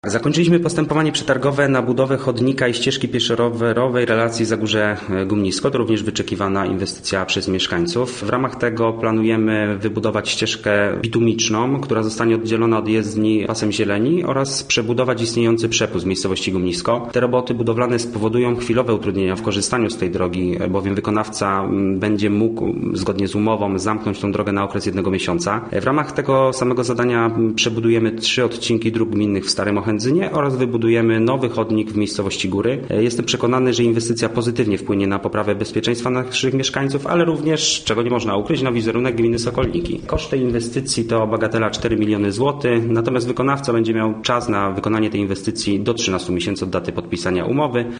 Zakończyliśmy postępowanie przetargowe na budowę chodnika i ścieżki pieszo-rowerowej relacji Zagórze-Gumnisko. To również wyczekiwana inwestycja przez mieszkańców. W ramach tego planujemy wybudować ścieżkę bitumiczną, która zostanie oddzielona od jezdni pasem zieleni oraz przebudować istniejący przepust w miejscowości Gumnisko. Te roboty budowlane spowodują chwilowe utrudnienia w korzystaniu z tej drogi, bowiem wykonawca będzie mógł zgodnie z umową zamknąć tą drogę na okres 1 miesiąca. W ramach tego samego zadania przebudujemy 3 odcinki dróg gminnych w Starym Ochędzynie oraz wybudujemy nowy chodnik w miejscowości Góry. Jestem przekonany, że inwestycja pozytywnie wpłynie na poprawę bezpieczeństwa naszych mieszkańców, ale również, czego nie można ukryć, na wizerunek gminy Sokolniki. Koszt tej inwestycji to bagatela 4 miliony złotych, natomiast wykonawca będzie miał czas na wykonanie tej inwestycji do 13 miesięcy od daty podpisania umowy.